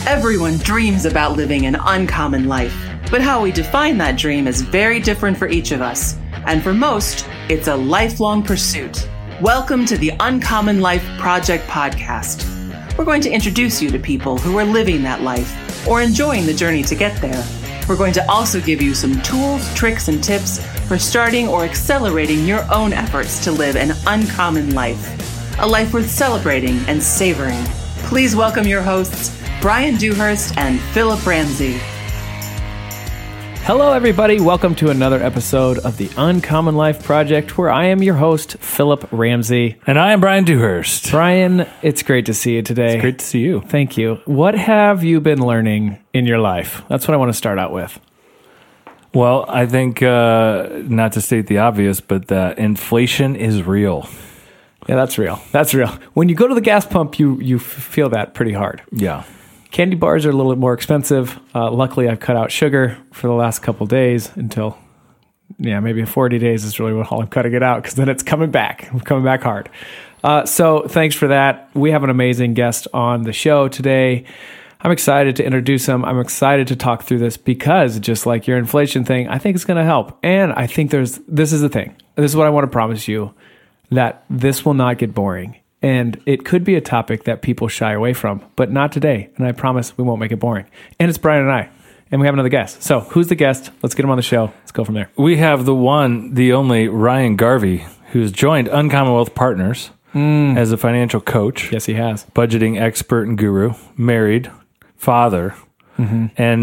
Everyone dreams about living an uncommon life, but how we define that dream is very different for each of us. And for most, it's a lifelong pursuit. Welcome to the Uncommon Life Project podcast. We're going to introduce you to people who are living that life or enjoying the journey to get there. We're going to also give you some tools, tricks, and tips for starting or accelerating your own efforts to live an uncommon life, a life worth celebrating and savoring. Please welcome your hosts, Brian Dewhurst and Philip Ramsey. Hello, everybody. Welcome to another episode of the Uncommon Life Project, where I am your host, Philip Ramsey. And I am Brian Dewhurst. Brian, it's great to see you today. It's great to see you. Thank you. What have you been learning in your life? That's what I want to start out with. Well, I think, not to state the obvious, but that inflation is real. Yeah, that's real. That's real. When you go to the gas pump, you feel that pretty hard. Yeah. Candy bars are a little bit more expensive. Luckily, I've cut out sugar for the last couple of days until, maybe 40 days is really all I'm cutting it out, because then it's coming back. I'm coming back hard. So thanks for that. We have an amazing guest on the show today. I'm excited to introduce him. I'm excited to talk through this because, just like your inflation thing, I think it's going to help. And I think this is the thing. This is what I want to promise you, that this will not get boring. And it could be a topic that people shy away from, but not today. And I promise we won't make it boring. And it's Brian and I. And we have another guest. So who's the guest? Let's get him on the show. Let's go from there. We have the one, the only Ryan Garvey, who's joined Uncommon Wealth Partners as a financial coach. Yes, he has. Budgeting expert and guru, married, father, and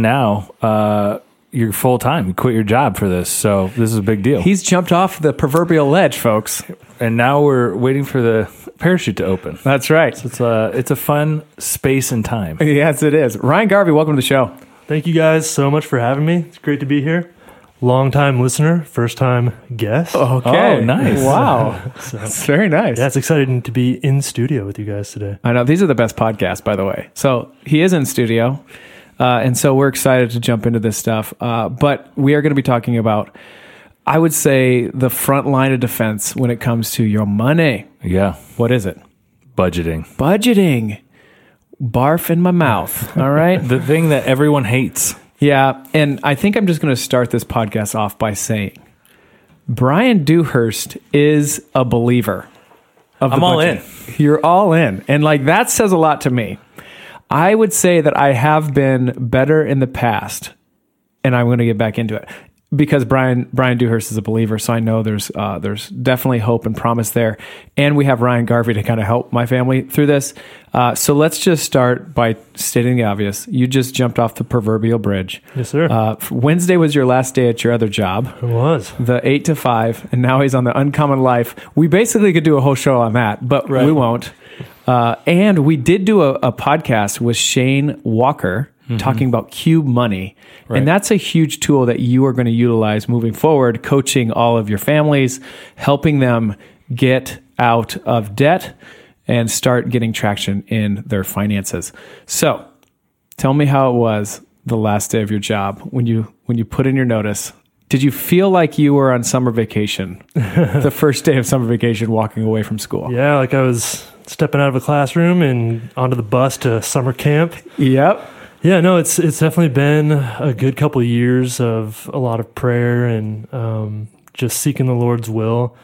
now you're full-time. You quit your job for this, so this is a big deal. He's jumped off the proverbial ledge, folks. And now we're waiting for the parachute to open. That's right. So it's a fun space and time. Yes, it is. Ryan Garvey, welcome to the show. Thank you guys so much for having me. It's great to be here. Long-time listener, first-time guest. Okay. Oh, nice. Wow. That's very nice. Yeah, it's exciting to be in studio with you guys today. I know. These are the best podcasts, by the way. So he is in studio. And so we're excited to jump into this stuff. But we are going to be talking about, I would say, the front line of defense when it comes to your money. Yeah. What is it? Budgeting. Budgeting. Barf in my mouth. All right. The thing that everyone hates. Yeah. And I think I'm just going to start this podcast off by saying Brian Dewhurst is a believer of the I'm all budget. You're all in. And that says a lot to me. I would say that I have been better in the past, and I'm going to get back into it because Brian Dewhurst is a believer, so I know there's definitely hope and promise there. And we have Ryan Garvey to kind of help my family through this. So let's just start by stating the obvious. You just jumped off the proverbial bridge. Yes, sir. Wednesday was your last day at your other job. It was. The 8 to 5, and now he's on the Uncommon Life. We basically could do a whole show on that, but we won't. And we did do a podcast with Shane Walker talking about Cube Money. Right. And that's a huge tool that you are going to utilize moving forward, coaching all of your families, helping them get out of debt and start getting traction in their finances. So tell me how it was the last day of your job when you put in your notice. Did you feel like you were on summer vacation, the first day of summer vacation, walking away from school? Yeah, like I was stepping out of a classroom and onto the bus to summer camp. Yep. Yeah, no, it's definitely been a good couple of years of a lot of prayer and just seeking the Lord's will.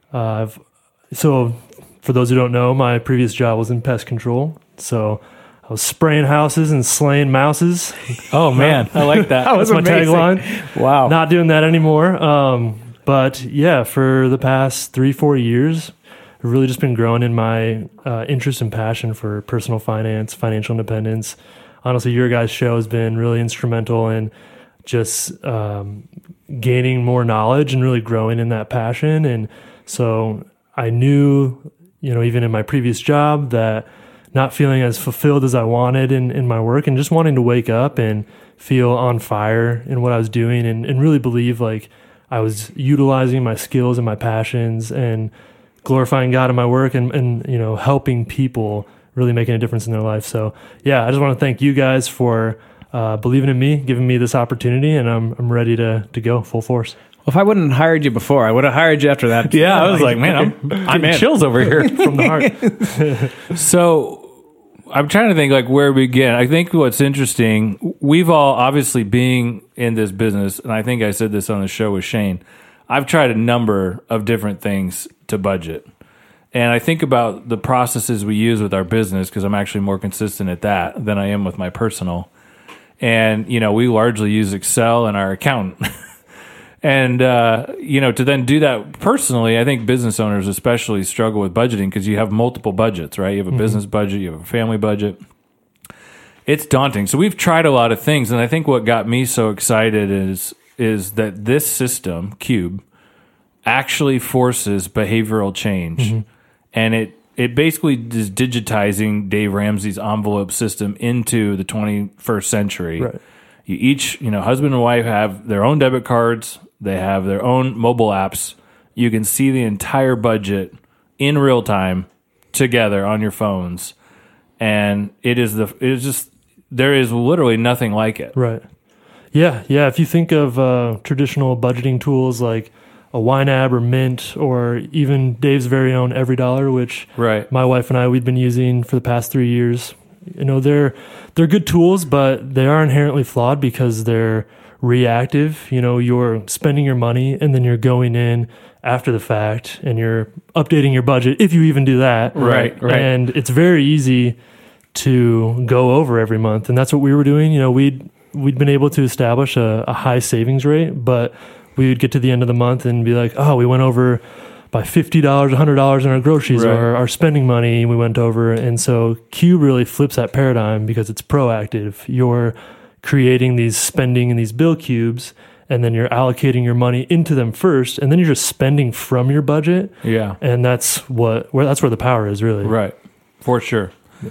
So for those who don't know, my previous job was in pest control. So I was spraying houses and slaying mouses. Oh, man. I like that. That's my tagline. Wow. Not doing that anymore. But yeah, for the past 3-4 years, I've really just been growing in my interest and passion for personal finance, financial independence. Honestly, your guys' show has been really instrumental in just gaining more knowledge and really growing in that passion. And so I knew, even in my previous job, that not feeling as fulfilled as I wanted in my work and just wanting to wake up and feel on fire in what I was doing and really believe like I was utilizing my skills and my passions and glorifying God in my work and helping people, really making a difference in their life. So yeah, I just want to thank you guys for believing in me, giving me this opportunity, and I'm ready to go full force. Well, if I wouldn't have hired you before, I would have hired you after that. Yeah, I was like, man, I'm getting chills over here from the heart. So I'm trying to think like where we begin. I think what's interesting, we've all obviously being in this business, and I think I said this on the show with Shane, I've tried a number of different things to budget. And I think about the processes we use with our business, because I'm actually more consistent at that than I am with my personal. And, we largely use Excel and our accountant. And, to then do that personally, I think business owners especially struggle with budgeting because you have multiple budgets, right? You have a business budget, you have a family budget. It's daunting. So we've tried a lot of things. And I think what got me so excited is that this system, Cube, actually forces behavioral change. And it basically is digitizing Dave Ramsey's envelope system into the 21st century. Right. You each, husband and wife have their own debit cards. They have their own mobile apps. You can see the entire budget in real time together on your phones. And there is literally nothing like it. Right. Yeah. Yeah. If you think of traditional budgeting tools like a YNAB or Mint or even Dave's very own EveryDollar, which my wife and we've been using for the past 3 years. They're good tools, but they are inherently flawed because they're reactive. You're spending your money and then you're going in after the fact and you're updating your budget if you even do that. Right. And it's very easy to go over every month, and that's what we were doing. We'd been able to establish a high savings rate, but we would get to the end of the month and be like, oh, we went over by $50, $100 in our groceries or our spending money. We went over. And so Cube really flips that paradigm because it's proactive. You're creating these spending and these bill cubes, and then you're allocating your money into them first, and then you're just spending from your budget. Yeah. And that's where the power is, really. Right. For sure. Yeah.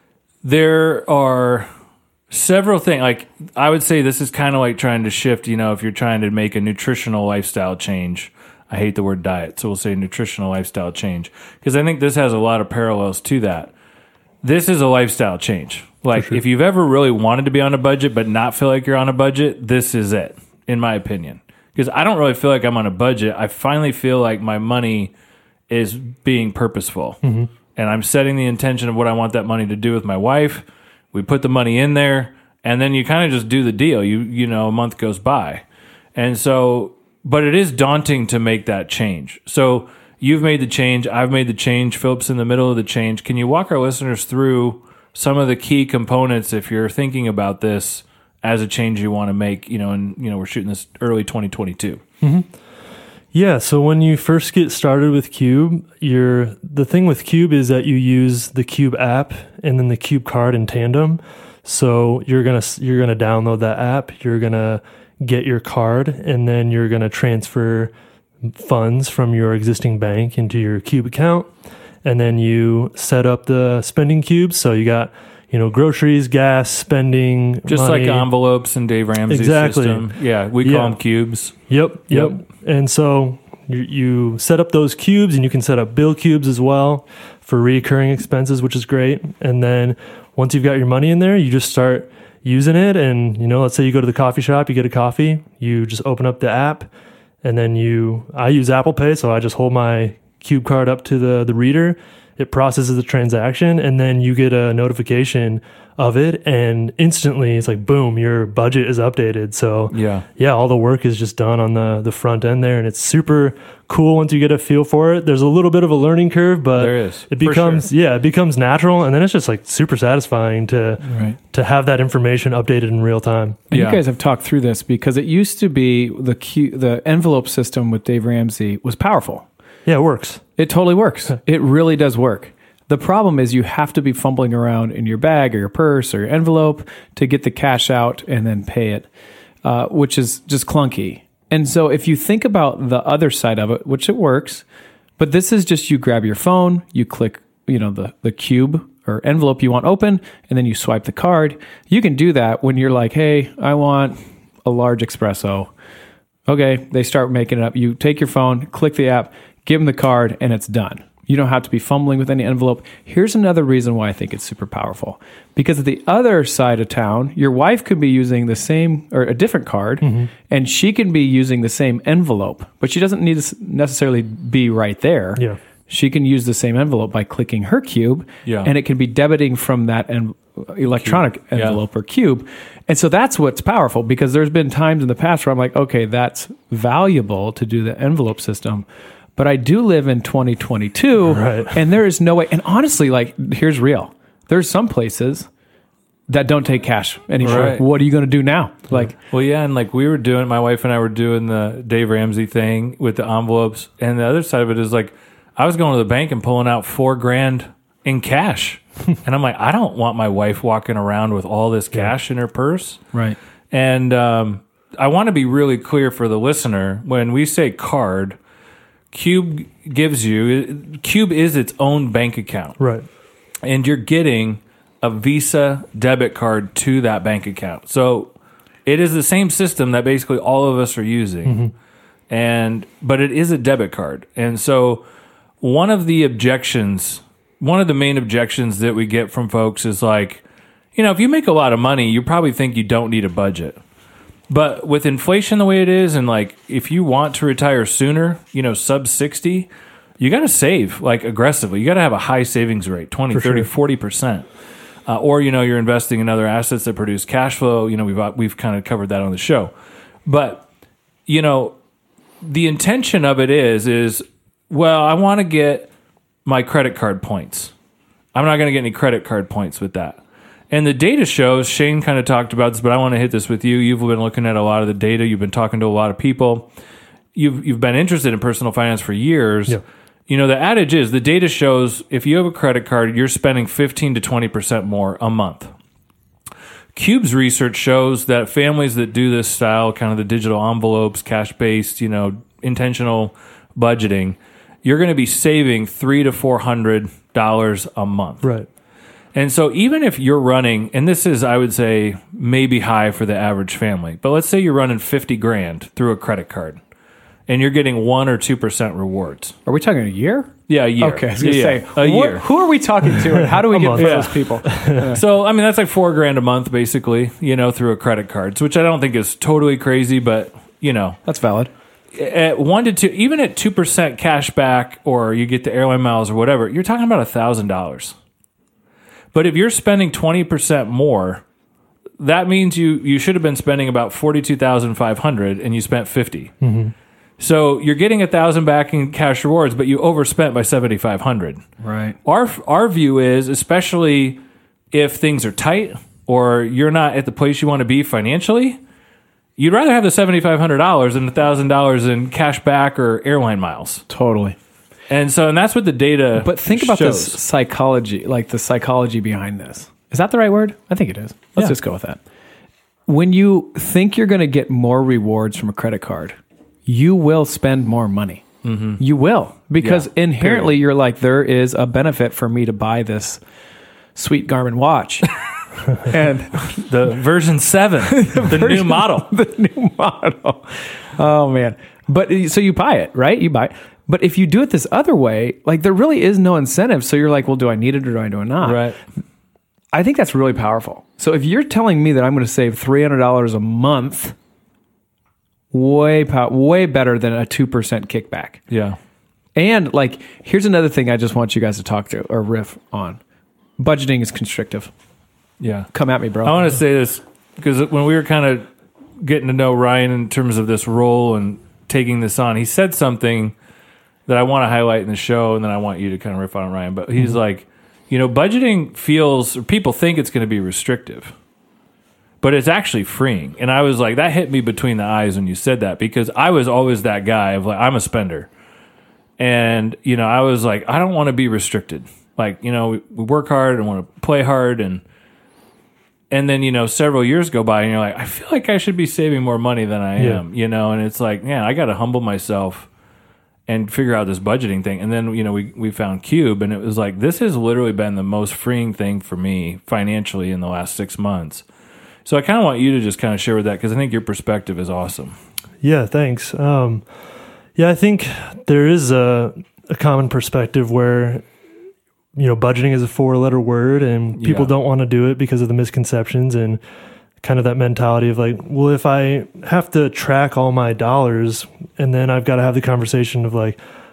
There are several things. Like, I would say this is kind of like trying to shift, if you're trying to make a nutritional lifestyle change. I hate the word diet, so we'll say nutritional lifestyle change, because I think this has a lot of parallels to that. This is a lifestyle change. Like, if you've ever really wanted to be on a budget but not feel like you're on a budget, this is it, in my opinion. Because I don't really feel like I'm on a budget. I finally feel like my money is being purposeful. And I'm setting the intention of what I want that money to do with my wife. We put the money in there, and then you kind of just do the deal. A month goes by. And so, but it is daunting to make that change. So you've made the change. I've made the change. Philip's in the middle of the change. Can you walk our listeners through some of the key components if you're thinking about this as a change you want to make, and we're shooting this early 2022? Yeah, so when you first get started with Cube, the thing with Cube is that you use the Cube app and then the Cube card in tandem. So you're gonna download that app, you're gonna get your card, and then you're gonna transfer funds from your existing bank into your Cube account, and then you set up the spending cubes. So you got groceries, gas, spending, just money. like envelopes in Dave Ramsey's system. Yeah, we call them cubes. Yep. And so you set up those cubes, and you can set up bill cubes as well for recurring expenses, which is great. And then once you've got your money in there, you just start using it. And, let's say you go to the coffee shop, you get a coffee, you just open up the app, and then I use Apple Pay, so I just hold my Cube card up to the reader. It processes the transaction, and then you get a notification of it, and instantly it's like, boom, your budget is updated. So yeah, all the work is just done on the front end there, and it's super cool once you get a feel for it. There's a little bit of a learning curve, but there is. It becomes natural, and then it's just like super satisfying to have that information updated in real time. And you guys have talked through this because it used to be the envelope system with Dave Ramsey was powerful. Yeah, it works. It totally works. It really does work. The problem is you have to be fumbling around in your bag or your purse or your envelope to get the cash out and then pay it, which is just clunky. And so if you think about the other side of it, which it works, but this is just you grab your phone, you click, the cube or envelope you want open, and then you swipe the card. You can do that when you're like, hey, I want a large espresso. Okay, they start making it up. You take your phone, click the app, give them the card, and it's done. You don't have to be fumbling with any envelope. Here's another reason why I think it's super powerful. Because at the other side of town, your wife could be using the same or a different card, and she can be using the same envelope, but she doesn't need to necessarily be right there. Yeah. she can use the same envelope by clicking her cube, Yeah. and it can be debiting from that electronic envelope or cube. And so that's what's powerful, because there's been times in the past where I'm like, okay, that's valuable to do the envelope system. But I do live in 2022, Right. and there is no way. And honestly, like, here's real. There's some places that don't take cash anymore. Right. What are you going to do now? Like, Well, yeah, and like my wife and I were doing the Dave Ramsey thing with the envelopes, and the other side of it is like, I was going to the bank and pulling out $4,000 in cash, and I'm like, I don't want my wife walking around with all this cash in her purse. right. And I want to be really clear for the listener, when we say card, Cube is its own bank account, Right. and you're getting a Visa debit card to that bank account. So it is the same system that basically all of us are using, but it is a debit card. And so one of the main objections that we get from folks is like, if you make a lot of money, you probably think you don't need a budget. But with inflation the way it is, and like if you want to retire sooner, sub 60, you got to save like aggressively. You got to have a high savings rate, 20, For 30, sure. 40%. Or, you're investing in other assets that produce cash flow. We've kind of covered that on the show. But, the intention of it is, well, I want to get my credit card points. I'm not going to get any credit card points with that. And the data shows, Shane kind of talked about this, but I want to hit this with you. You've been looking at a lot of the data. You've been talking to a lot of people. You've been interested in personal finance for years. Yeah. The adage is, the data shows if you have a credit card, you're spending 15 to 20% more a month. Cube's research shows that families that do this style, kind of the digital envelopes, cash-based, intentional budgeting, you're going to be saving $300 to $400 a month. Right. And so even if you're running, and this is, I would say, maybe high for the average family, but let's say you're running $50,000 through a credit card, and you're getting 1 or 2% rewards. Are we talking a year? Yeah, a year. Okay, I was going to say, a year. Who are we talking to, and how do we get month. those people? So, I mean, that's like $4,000 a month, basically, through a credit card, which I don't think is totally crazy, but, That's valid. at 1 to 2, even at 2% cash back, or you get the airline miles or whatever, you're talking about $1,000. But if you're spending 20% more, that means you should have been spending about $42,500 and you spent $50,000. Mm-hmm. So you're getting $1,000 back in cash rewards, but you overspent by $7,500. Right. Our view is, especially if things are tight or you're not at the place you want to be financially, you'd rather have the $7,500 than $1,000 in cash back or airline miles. Totally. And that's what the data But think about shows. this psychology, like the psychology behind this. Is that the right word? I think it is. Let's Yeah. just go with that. When you think you're going to get more rewards from a credit card, you will spend more money. Mm-hmm. You will. Because Yeah, inherently period. you're like, there is a benefit for me to buy this sweet Garmin watch. And The version 7, the new model. the new model. Oh, man. But so you buy it, right? You buy it. But if you do it this other way, like there really is no incentive. So you're like, well, do I need it or do I do it not? Right. I think that's really powerful. So if you're telling me that I'm going to save $300 a month, way better than a 2% kickback. Yeah. And like, here's another thing I just want you guys to talk to or riff on. Budgeting is constrictive. Yeah. Come at me, bro. I want to say this because when we were kind of getting to know Ryan in terms of this role and taking this on, he said something that I want to highlight in the show, and then I want you to kind of riff on it, Ryan. But he's like, budgeting feels, or people think it's going to be restrictive, but it's actually freeing. And I was like, that hit me between the eyes when you said that, because I was always that guy of like, I'm a spender. And, I was like, I don't want to be restricted. Like, we work hard and want to play hard. And then, several years go by and you're like, I feel like I should be saving more money than I am, and it's like, man, I got to humble myself and figure out this budgeting thing. And then, we found Cube, and it was like, this has literally been the most freeing thing for me financially in the last 6 months. So I kind of want you to just kind of share with that, because I think your perspective is awesome. Yeah, thanks. I think there is a common perspective where, budgeting is a 4-letter word and people don't want to do it because of the misconceptions and kind of that mentality of like, well, if I have to track all my dollars, and then I've got to have the conversation of like,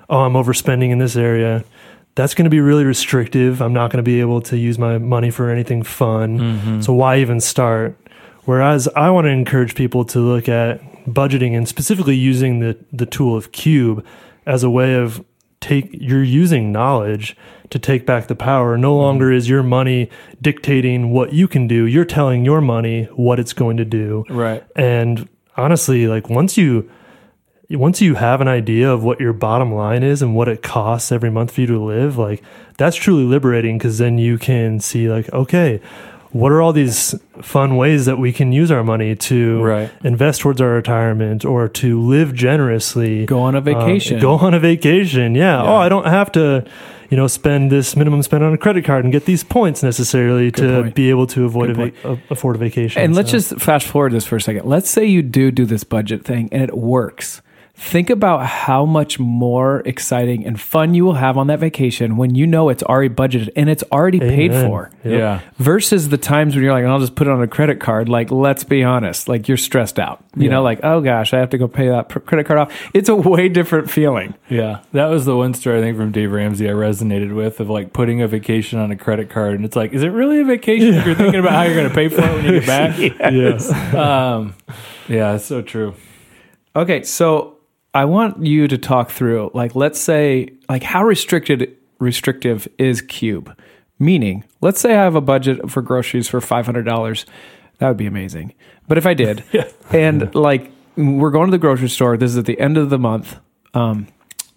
oh, I'm overspending in this area, that's going to be really restrictive. I'm not going to be able to use my money for anything fun. So why even start? Whereas I want to encourage people to look at budgeting and specifically using the tool of Cube as a way of you're using knowledge to take back the power. No longer is your money dictating what you can do. You're telling your money what it's going to do. Right. And honestly, like once you have an idea of what your bottom line is and what it costs every month for you to live, like that's truly liberating, because then you can see like, okay, what are all these fun ways that we can use our money to invest towards our retirement or to live generously? Go on a vacation. Yeah. Oh, I don't have to, spend this minimum spend on a credit card and get these points necessarily to be able to afford a vacation. And let's just fast forward this for a second. Let's say you do this budget thing and it works. Think about how much more exciting and fun you will have on that vacation when you know it's already budgeted and it's already paid for. Yep. Yeah. Versus the times when you're like, I'll just put it on a credit card. Like, let's be honest, like you're stressed out. You know, like, oh gosh, I have to go pay that credit card off. It's a way different feeling. Yeah. That was the one story I think from Dave Ramsey I resonated with, of like putting a vacation on a credit card. And it's like, is it really a vacation if you're thinking about how you're going to pay for it when you get back? Yes. Yeah, it's so true. Okay, so I want you to talk through, like, let's say, like, how restrictive is Cube? Meaning, let's say I have a budget for groceries for $500. That would be amazing. But if I did, and like, we're going to the grocery store, this is at the end of the month, and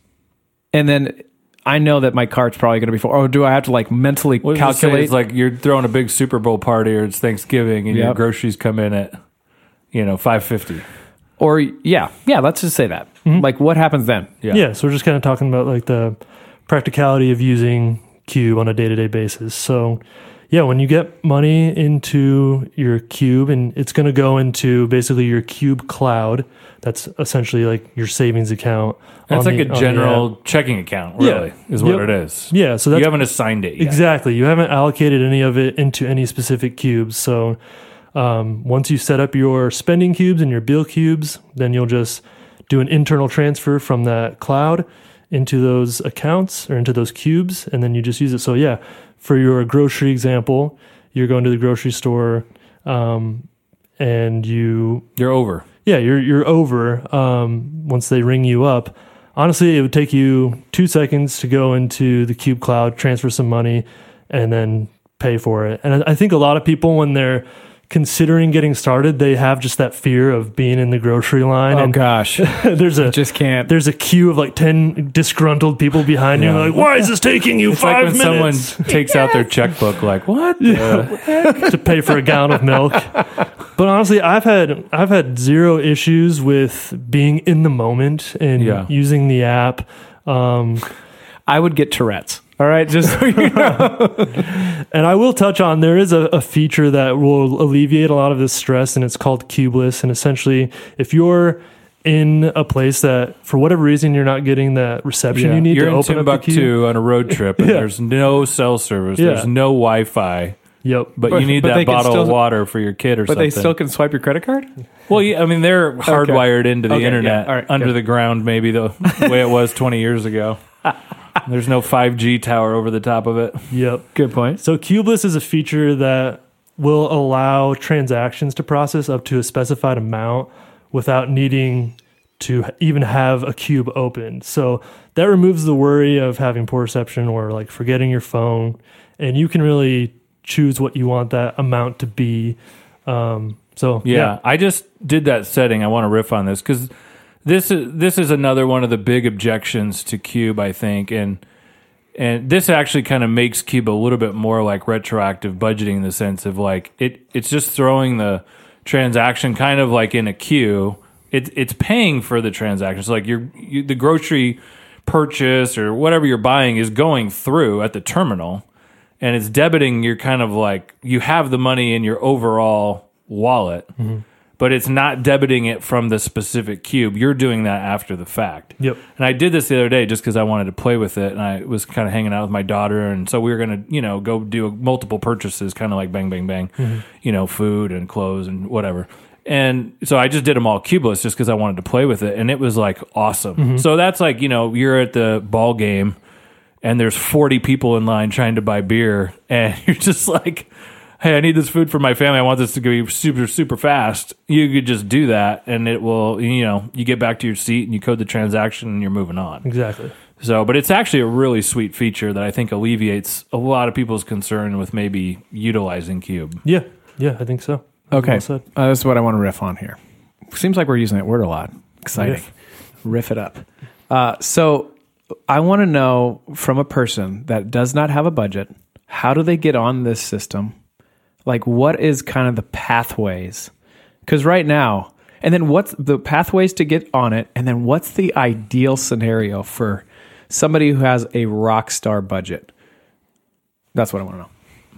then I know that my card's probably going to be full. Or do I have to like mentally calculate? It's like you're throwing a big Super Bowl party or it's Thanksgiving and your groceries come in at, $5.50. Or let's just say that. Like, what happens then? Yeah, so we're just kind of talking about like the practicality of using Cube on a day-to-day basis. So yeah, when you get money into your Cube, and it's going to go into basically your Cube Cloud, that's essentially like your savings account. That's like a general checking account, really, is what it is. Yeah, so that's, you haven't assigned it yet. Exactly. You haven't allocated any of it into any specific cubes. So once you set up your spending cubes and your bill cubes, then you'll just do an internal transfer from that cloud into those accounts or into those cubes, and then you just use it. So yeah, for your grocery example, you're going to the grocery store, and you're over. Yeah, you're over. Once they ring you up, honestly, it would take you 2 seconds to go into the Cube Cloud, transfer some money, and then pay for it. And I think a lot of people, when they're considering getting started, they have just that fear of being in the grocery line. Oh and gosh, there's a queue of like 10 disgruntled people behind you. Like, why is this taking you 5 minutes? When someone takes out their checkbook, like, what the heck? To pay for a gallon of milk. But honestly, I've had zero issues with being in the moment and using the app. I would get Tourette's. All right, just so you know. And I will touch on, there is a feature that will alleviate a lot of this stress, and it's called Cubeless. And essentially, if you're in a place that, for whatever reason, you're not getting that reception you need to open up the Cube. You're in Timbuktu on a road trip, and there's no cell service, there's no Wi-Fi. Yep. But you need that bottle of water for your kid or something. But they still can swipe your credit card? Well, yeah, I mean, they're hardwired into the internet under the ground, maybe the way it was 20 years ago. There's no 5G tower over the top of it. Yep. Good point. So Cubeless is a feature that will allow transactions to process up to a specified amount without needing to even have a cube open. So that removes the worry of having poor reception or like forgetting your phone, and you can really choose what you want that amount to be. I just did that setting. I want to riff on this because this is another one of the big objections to Cube, I think, and this actually kind of makes Cube a little bit more like retroactive budgeting in the sense of like it's just throwing the transaction kind of like in a queue. It's paying for the transaction. So like the grocery purchase or whatever you're buying is going through at the terminal, and it's debiting your kind of like you have the money in your overall wallet. Mm-hmm. But it's not debiting it from the specific cube. You're doing that after the fact. Yep. And I did this the other day just because I wanted to play with it, and I was kind of hanging out with my daughter, and so we were going to, go do multiple purchases, kind of like bang, bang, bang, mm-hmm. Food and clothes and whatever. And so I just did them all cubeless just because I wanted to play with it. And it was like awesome. So that's like, you're at the ball game and there's 40 people in line trying to buy beer. And you're just like, hey, I need this food for my family. I want this to be super, super fast. You could just do that and it will, you get back to your seat and you code the transaction and you're moving on. Exactly. So, but it's actually a really sweet feature that I think alleviates a lot of people's concern with maybe utilizing Cube. Yeah, I think so. Okay, Well said. this is what I want to riff on here. Seems like we're using that word a lot. Exciting. Riff it up. So I want to know from a person that does not have a budget, how do they get on this system? Like, what is kind of the pathways? Because right now, and then what's the pathways to get on it? And then what's the ideal scenario for somebody who has a rock star budget? That's what I want to know.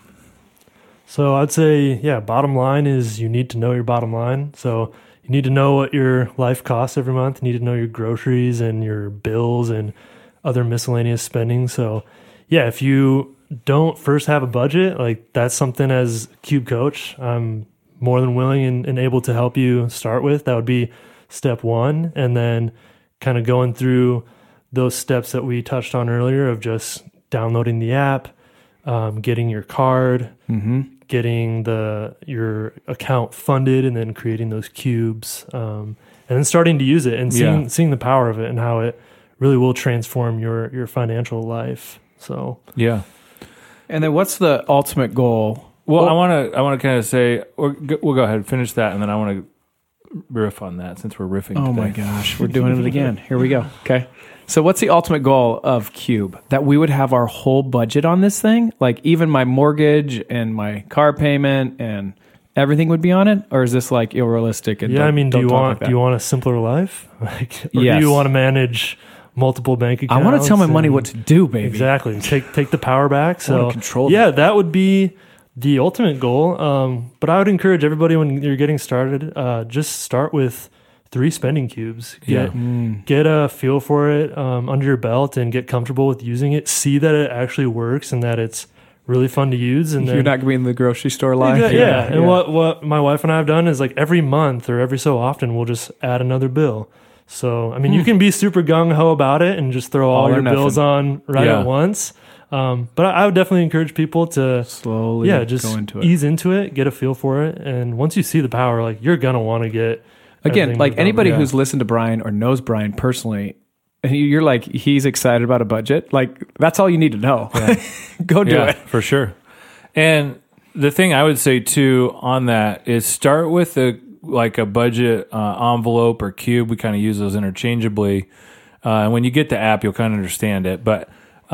So I'd say, bottom line is you need to know your bottom line. So you need to know what your life costs every month. You need to know your groceries and your bills and other miscellaneous spending. So if you don't first have a budget, like that's something as Cube coach, I'm more than willing and able to help you start with. That would be step one. And then kind of going through those steps that we touched on earlier of just downloading the app, getting your card, getting your account funded, and then creating those cubes, and then starting to use it and seeing the power of it and how it really will transform your financial life. So yeah. And then what's the ultimate goal? Well, I want to kind of say, we'll go ahead and finish that, and then I want to riff on that since we're riffing. Oh today. my gosh, we're doing it again. Here we go. Okay. So what's the ultimate goal of Cube? That we would have our whole budget on this thing? Like even my mortgage and my car payment and everything would be on it? Or is this like unrealistic? And do you want a simpler life? Do you want to manage multiple bank accounts? I want to tell my money what to do, baby. Exactly. Take the power back. So I want to control that would be the ultimate goal. But I would encourage everybody when you're getting started, just start with 3 spending cubes. Get a feel for it under your belt and get comfortable with using it. See that it actually works and that it's really fun to use. And you're not going to be in the grocery store line. And what my wife and I have done is like every month or every so often we'll just add another bill. So, I mean, you can be super gung-ho about it and just throw all your bills on at once. But I would definitely encourage people to slowly just go into it. Ease into it, get a feel for it. And once you see the power, like you're going to want to get again, like anybody who's listened to Brian or knows Brian personally, and you're like, he's excited about a budget. Like that's all you need to know. Yeah. Go do it. For sure. And the thing I would say too on that is start with a budget envelope or cube. We kind of use those interchangeably. And when you get the app, you'll kind of understand it. But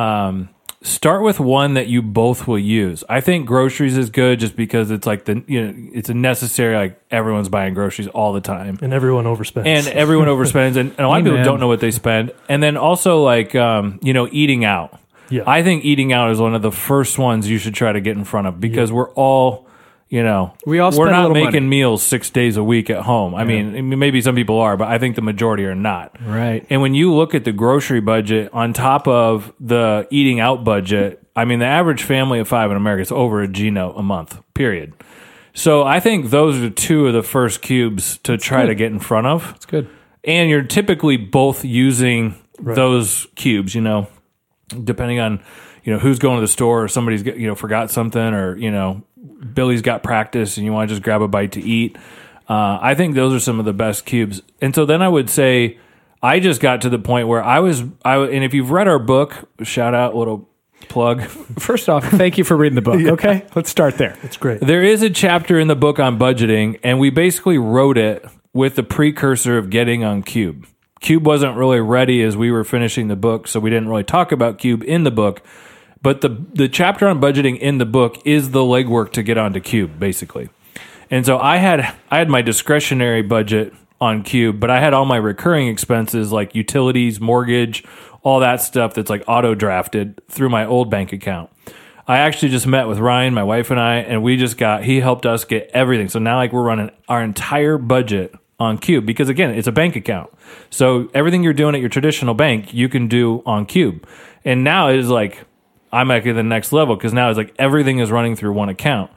start with one that you both will use. I think groceries is good just because it's like it's a necessary, like everyone's buying groceries all the time. And everyone overspends. And a lot of people don't know what they spend. And then also like, eating out. Yeah. I think eating out is one of the first ones you should try to get in front of because we're all, we're not making meals 6 days a week at home. I mean, maybe some people are, but I think the majority are not. Right. And when you look at the grocery budget on top of the eating out budget, I mean, the average family of 5 in America is over a G-note a month, period. So I think those are 2 of the first cubes to try to get in front of. That's good. And you're typically both using those cubes, depending on, who's going to the store or somebody's, forgot something or, Billy's got practice and you want to just grab a bite to eat. I think those are some of the best cubes. And so then I would say I just got to the point where and if you've read our book, shout out, little plug. First off, thank you for reading the book. Okay, let's start there. It's great. There is a chapter in the book on budgeting, and we basically wrote it with the precursor of getting on Cube. Cube wasn't really ready as we were finishing the book, so we didn't really talk about Cube in the book. But the chapter on budgeting in the book is the legwork to get onto Cube, basically. And so I had my discretionary budget on Cube, but I had all my recurring expenses like utilities, mortgage, all that stuff that's like auto-drafted through my old bank account. I actually just met with Ryan, my wife and I, and he helped us get everything. So now like we're running our entire budget on Cube because again, it's a bank account. So everything you're doing at your traditional bank, you can do on Cube. And now it is like, I'm at the next level because now it's like everything is running through one account.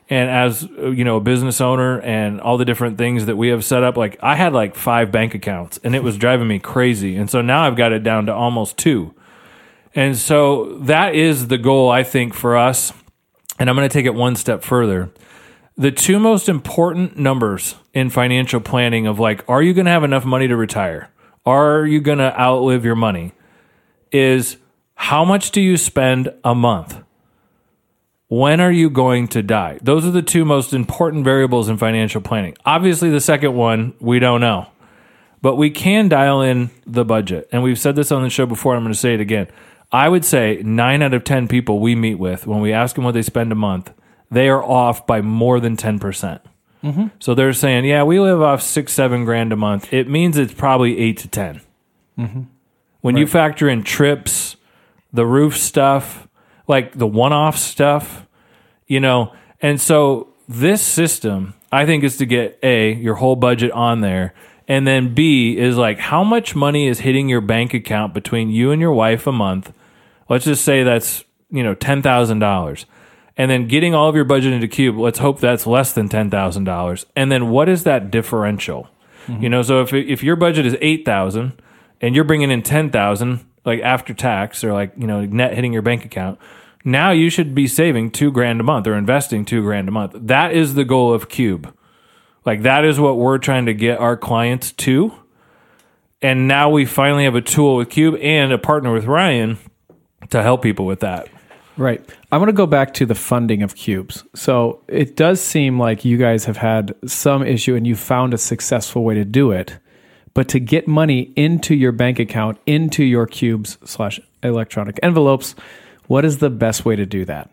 And as a business owner and all the different things that we have set up, like I had like 5 bank accounts and it was driving me crazy. And so now I've got it down to almost 2. And so that is the goal, I think, for us. And I'm going to take it one step further. The 2 most important numbers in financial planning of like, are you going to have enough money to retire? Are you going to outlive your money? Is how much do you spend a month? When are you going to die? Those are the 2 most important variables in financial planning. Obviously, the second one, we don't know. But we can dial in the budget. And we've said this on the show before. I'm going to say it again. I would say 9 out of 10 people we meet with, when we ask them what they spend a month, they are off by more than 10%. Mm-hmm. So they're saying, yeah, we live off $6-7 grand a month. It means it's probably 8 to 10. Mm-hmm. When you factor in trips, the roof stuff, like the one-off stuff, and so this system, I think, is to get A, your whole budget on there, and then B is like how much money is hitting your bank account between you and your wife a month. Let's just say that's, $10,000. And then getting all of your budget into Cube, let's hope that's less than $10,000. And then what is that differential? Mm-hmm. So if your budget is $8,000 and you're bringing in $10,000, like after tax or like, net hitting your bank account, now you should be saving $2,000 a month or investing $2,000 a month. That is the goal of Cube. Like that is what we're trying to get our clients to. And now we finally have a tool with Cube and a partner with Ryan to help people with that. Right. I want to go back to the funding of Cubes. So it does seem like you guys have had some issue and you found a successful way to do it. But to get money into your bank account, into your Cubes/electronic envelopes, what is the best way to do that?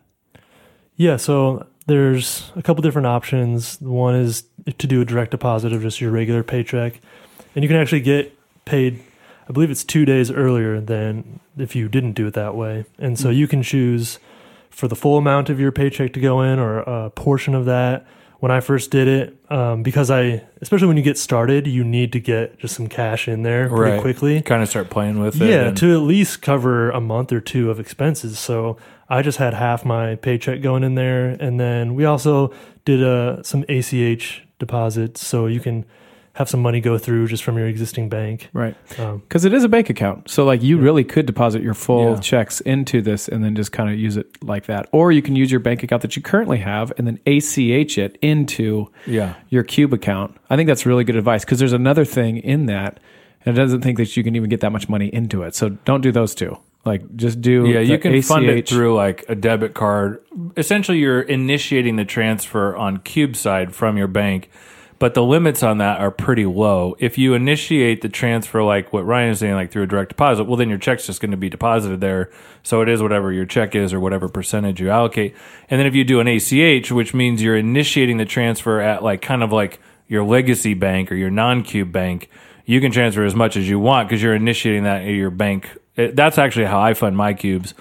Yeah, so there's a couple different options. One is to do a direct deposit of just your regular paycheck. And you can actually get paid, I believe it's 2 days earlier than if you didn't do it that way. And so you can choose for the full amount of your paycheck to go in or a portion of that. When I first did it, because especially when you get started, you need to get just some cash in there pretty quickly. Kind of start playing with it. Yeah, to at least cover a month or 2 of expenses. So I just had half my paycheck going in there. And then we also did some ACH deposits, so you can have some money go through just from your existing bank. Right. Because it is a bank account. So like you really could deposit your full checks into this and then just kind of use it like that. Or you can use your bank account that you currently have and then ACH it into your Cube account. I think that's really good advice because there's another thing in that and it doesn't think that you can even get that much money into it. So don't do those 2. Like just do you can ACH. fund it through like a debit card. Essentially you're initiating the transfer on Cube side from your bank. But the limits on that are pretty low. If you initiate the transfer, like what Ryan is saying, like through a direct deposit, well, then your check's just going to be deposited there. So it is whatever your check is or whatever percentage you allocate. And then if you do an ACH, which means you're initiating the transfer at like kind of like your legacy bank or your non-Cube bank, you can transfer as much as you want because you're initiating that at your bank. That's actually how I fund my Cubes.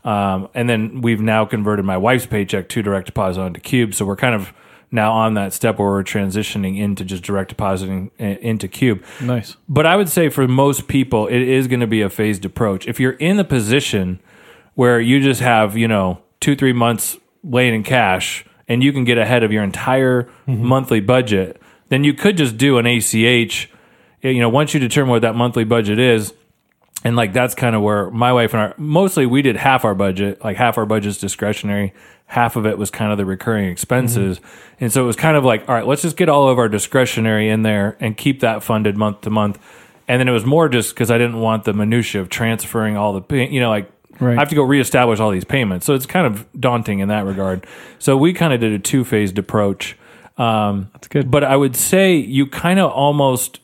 And then we've now converted my wife's paycheck to direct deposit onto Cube. So we're kind of now on that step where we're transitioning into just direct depositing into Cube. Nice. But I would say for most people, it is going to be a phased approach. If you're in the position where you just have, 2-3 months laying in cash and you can get ahead of your entire monthly budget, then you could just do an ACH, once you determine what that monthly budget is. And like, that's kind of where my wife and mostly we did half our budget, like half our budget's discretionary. Half of it was kind of the recurring expenses. And so it was kind of like, all right, let's just get all of our discretionary in there and keep that funded month to month. And then it was more just because I didn't want the minutia of transferring all the, I have to go reestablish all these payments. So it's kind of daunting in that regard. So we kind of did a 2-phased approach. That's good. But I would say you kind of almost,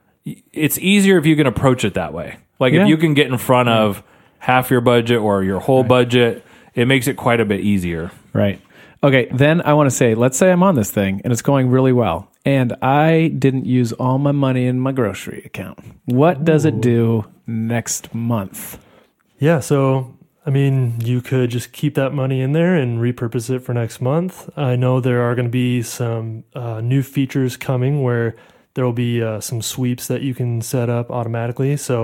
it's easier if you can approach it that way. Like if you can get in front of half your budget or your whole budget, it makes it quite a bit easier. Right. Okay, then I want to say, let's say I'm on this thing and it's going really well and I didn't use all my money in my grocery account. What does it do next month? Yeah, so you could just keep that money in there and repurpose it for next month. I know there are going to be some new features coming where there will be some sweeps that you can set up automatically. So